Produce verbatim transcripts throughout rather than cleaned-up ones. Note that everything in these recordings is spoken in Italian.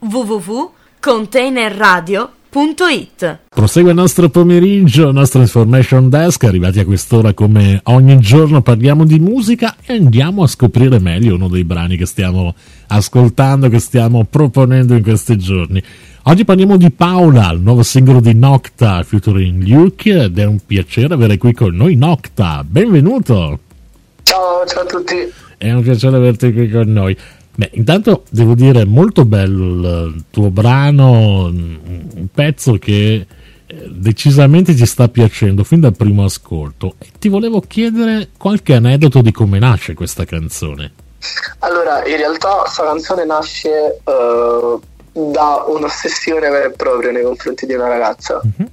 w w w punto container radio punto it. Prosegue il nostro pomeriggio, il nostro Information Desk. Arrivati a quest'ora, come ogni giorno, parliamo di musica e andiamo a scoprire meglio uno dei brani che stiamo ascoltando, che stiamo proponendo in questi giorni. Oggi parliamo di Paola, il nuovo singolo di Nocta featuring Luke, ed è un piacere avere qui con noi Nocta. Benvenuto! Ciao, ciao a tutti! È un piacere averti qui con noi. Beh, intanto devo dire molto bello il tuo brano, un pezzo che decisamente ci sta piacendo fin dal primo ascolto, e ti volevo chiedere qualche aneddoto di come nasce questa canzone. Allora, in realtà questa canzone nasce uh, da un'ossessione vera e propria nei confronti di una ragazza uh-huh.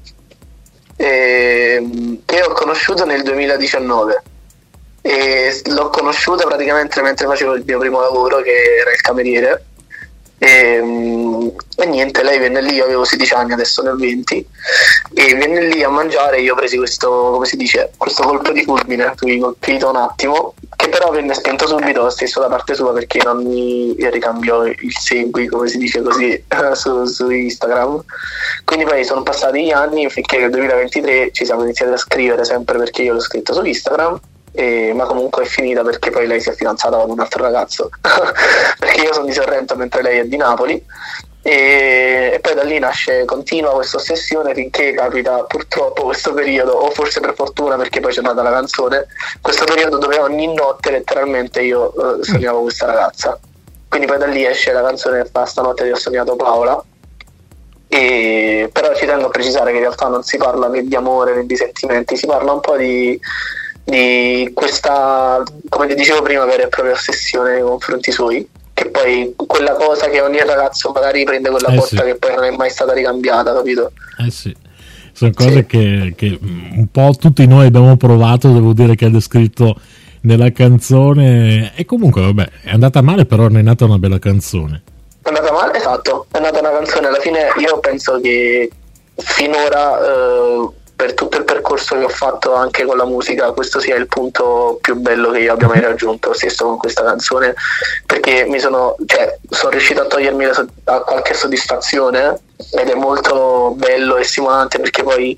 e, che ho conosciuto nel duemiladiciannove. E l'ho conosciuta praticamente mentre facevo il mio primo lavoro, che era il cameriere, e, e niente, lei venne lì, io avevo sedici anni, adesso ne ho venti, e venne lì a mangiare e io ho preso questo, come si dice, questo colpo di fulmine, mi colpito un attimo, che però venne spento subito, stesso da parte sua, perché non mi ricambiò il segui, come si dice così, su, su Instagram. Quindi poi sono passati gli anni finché nel duemilaventitré ci siamo iniziati a scrivere, sempre perché io l'ho scritto su Instagram. E, ma comunque è finita perché poi lei si è fidanzata con un altro ragazzo perché io sono di Sorrento mentre lei è di Napoli, e, e poi da lì nasce, continua questa ossessione finché capita purtroppo questo periodo, o forse per fortuna perché poi c'è nata la canzone, questo periodo dove ogni notte letteralmente io uh, sognavo questa ragazza. Quindi poi da lì esce la canzone fa Stanotte ti ho sognato Paola. E però ci tengo a precisare che in realtà non si parla né di amore né di sentimenti, si parla un po' di di questa, come ti dicevo prima, vera e propria ossessione nei confronti suoi, che poi quella cosa che ogni ragazzo magari prende quella eh porta sì. che poi non è mai stata ricambiata, capito? Eh sì, sono cose sì. che, che un po' tutti noi abbiamo provato, devo dire che è descritto nella canzone, e comunque vabbè, è andata male, però ne è nata una bella canzone. È andata male, esatto, è nata una canzone, alla fine io penso che finora eh, per tutto il percorso che ho fatto anche con la musica, questo sia il punto più bello che io abbia mai raggiunto stesso con questa canzone, perché mi sono, cioè, sono riuscito a togliermi la, a qualche soddisfazione, ed è molto bello e stimolante, perché poi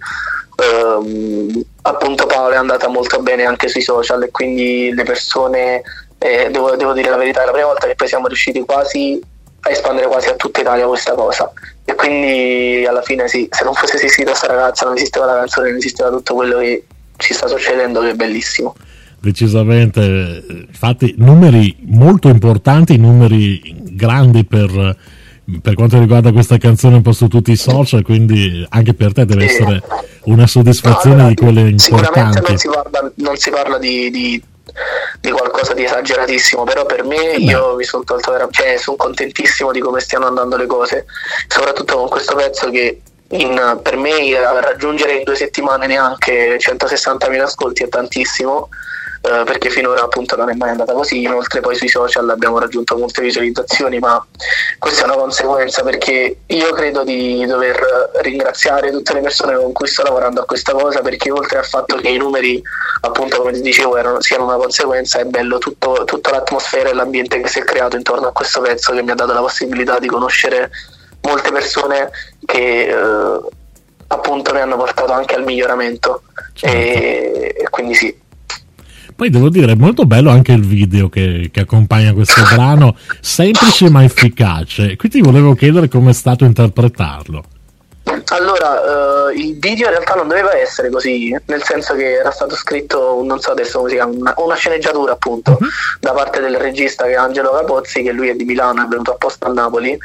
ehm, appunto Paola è andata molto bene anche sui social, e quindi le persone, eh, devo, devo dire la verità, è la prima volta che poi siamo riusciti quasi a espandere quasi a tutta Italia questa cosa, e quindi alla fine sì, se non fosse esistita questa ragazza, non esisteva la canzone, non esisteva tutto quello che ci sta succedendo, che è bellissimo. Decisamente, infatti numeri molto importanti, numeri grandi per, per quanto riguarda questa canzone un po' su tutti i social, quindi anche per te deve essere una soddisfazione, no, allora, di quelle importanti. Sicuramente non si parla, non si parla di, di di qualcosa di esageratissimo, però per me io mi sono tolto vera- cioè sono contentissimo di come stiano andando le cose, soprattutto con questo pezzo che in, per me raggiungere in due settimane neanche centosessantamila ascolti è tantissimo, eh, perché finora appunto non è mai andata così. Inoltre poi sui social abbiamo raggiunto molte visualizzazioni, ma questa è una conseguenza, perché io credo di dover ringraziare tutte le persone con cui sto lavorando a questa cosa, perché oltre al fatto che i numeri, appunto come ti dicevo, erano, siano una conseguenza, è bello tutto, tutta l'atmosfera e l'ambiente che si è creato intorno a questo pezzo, che mi ha dato la possibilità di conoscere molte persone che eh, appunto mi hanno portato anche al miglioramento. Certo. e, e quindi sì. Poi devo dire, è molto bello anche il video che, che accompagna questo brano, semplice ma efficace. Quindi volevo chiedere come è stato interpretarlo. Allora, uh, il video in realtà non doveva essere così, nel senso che era stato scritto, non so adesso come si chiama, una, una sceneggiatura appunto, uh-huh. da parte del regista, che è Angelo Capozzi, che lui è di Milano, è venuto apposta a Napoli,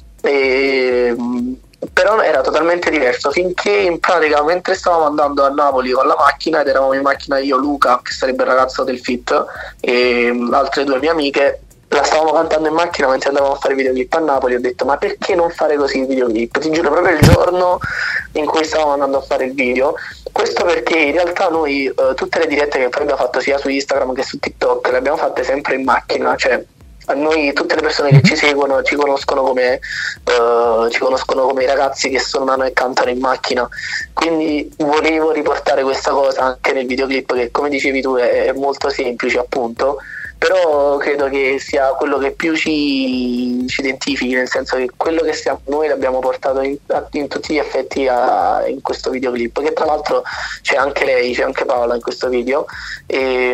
e però era totalmente diverso, finché in pratica mentre stavamo andando a Napoli con la macchina, ed eravamo in macchina io, Luca, che sarebbe il ragazzo del Fit, e altre due mie amiche, la stavamo cantando in macchina mentre andavamo a fare videoclip a Napoli. Ho detto, ma perché non fare così il videoclip? Ti giuro, proprio il giorno in cui stavamo andando a fare il video. Questo perché in realtà noi eh, tutte le dirette che poi abbiamo fatto sia su Instagram che su TikTok le abbiamo fatte sempre in macchina, cioè a noi tutte le persone che ci seguono ci conoscono come uh, ci conoscono come i ragazzi che suonano e cantano in macchina, quindi volevo riportare questa cosa anche nel videoclip, che come dicevi tu è, è molto semplice appunto, però credo che sia quello che più ci, ci identifichi, nel senso che quello che siamo noi l'abbiamo portato in, in tutti gli effetti a, in questo videoclip, che tra l'altro c'è anche lei, c'è anche Paola in questo video, e,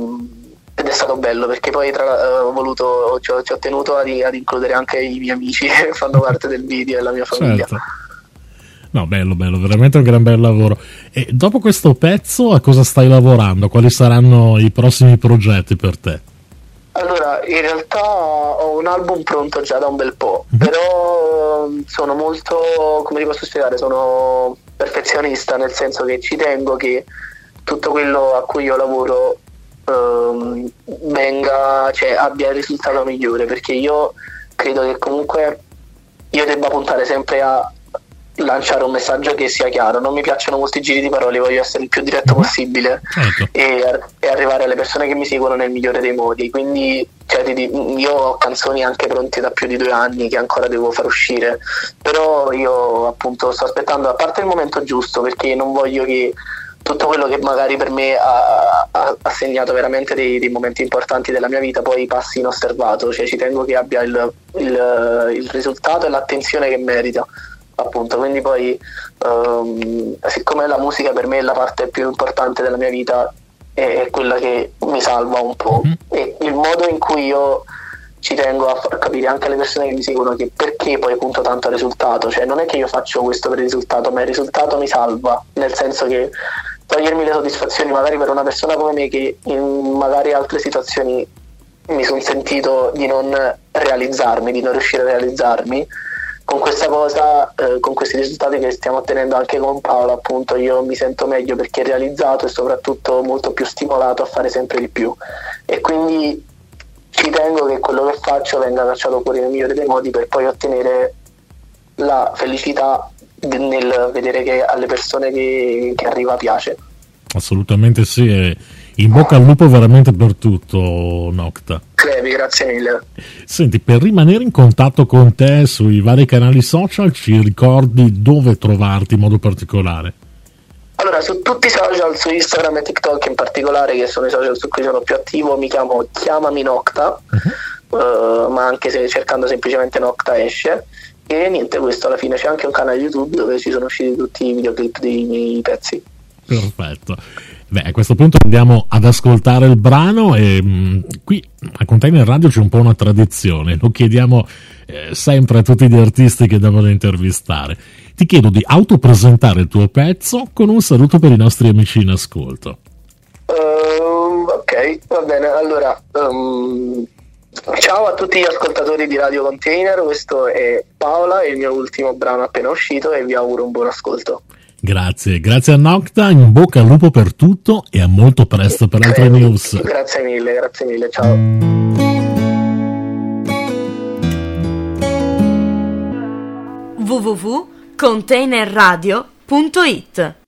ed è stato bello perché poi tra, ho voluto ci ho, ci ho tenuto ad, ad includere anche i miei amici che fanno parte del video e la mia famiglia. Certo. No, bello, bello, veramente un gran bel lavoro. E dopo questo pezzo a cosa stai lavorando? Quali saranno i prossimi progetti per te? Allora, in realtà ho un album pronto già da un bel po', mm-hmm. però sono molto, come ti posso spiegare, sono perfezionista, nel senso che ci tengo che tutto quello a cui io lavoro um, venga, cioè abbia il risultato migliore, perché io credo che comunque io debba puntare sempre a lanciare un messaggio che sia chiaro. Non mi piacciono molti giri di parole, voglio essere il più diretto possibile, certo. e, e arrivare alle persone che mi seguono nel migliore dei modi. Quindi cioè, io ho canzoni anche pronte da più di due anni che ancora devo far uscire, però io appunto sto aspettando a parte il momento giusto, perché non voglio che tutto quello che magari per me ha, ha, ha segnato veramente dei, dei momenti importanti della mia vita poi passi inosservato, cioè ci tengo che abbia il, il, il risultato e l'attenzione che merita, appunto. Quindi poi um, siccome la musica per me è la parte più importante della mia vita, è, è quella che mi salva un po', mm. e il modo in cui io ci tengo a far capire anche alle persone che mi seguono che perché poi punto tanto al risultato, cioè non è che io faccio questo per il risultato, ma il risultato mi salva, nel senso che togliermi le soddisfazioni magari per una persona come me che in magari altre situazioni mi sono sentito di non realizzarmi, di non riuscire a realizzarmi, con questa cosa, eh, con questi risultati che stiamo ottenendo anche con Paola, appunto io mi sento meglio perché realizzato e soprattutto molto più stimolato a fare sempre di più, e quindi ci tengo che quello che faccio venga cacciato fuori nel migliore dei modi per poi ottenere la felicità nel vedere che alle persone che, che arriva piace. Assolutamente sì, e in bocca al lupo veramente per tutto, Nocta. Crepi, grazie mille. Senti, per rimanere in contatto con te sui vari canali social, ci ricordi dove trovarti in modo particolare? Allora, su tutti i social, su Instagram e TikTok in particolare, che sono i social su cui sono più attivo, mi chiamo Chiamami Nocta, uh-huh. uh, ma anche se cercando semplicemente Nocta esce. E niente, questo alla fine. C'è anche un canale YouTube dove ci sono usciti tutti i videoclip dei miei pezzi. Perfetto. Beh, a questo punto andiamo ad ascoltare il brano e mh, qui a Container Radio c'è un po' una tradizione, lo chiediamo eh, sempre a tutti gli artisti che devono intervistare. Ti chiedo di autopresentare il tuo pezzo con un saluto per i nostri amici in ascolto. Uh, ok, va bene. Allora, um, ciao a tutti gli ascoltatori di Radio Container, questo è Paola, è il mio ultimo brano appena uscito e vi auguro un buon ascolto. Grazie, grazie a Nocta, in bocca al lupo per tutto e a molto presto per altre news. Grazie mille, grazie mille, ciao. w w w punto container radio punto it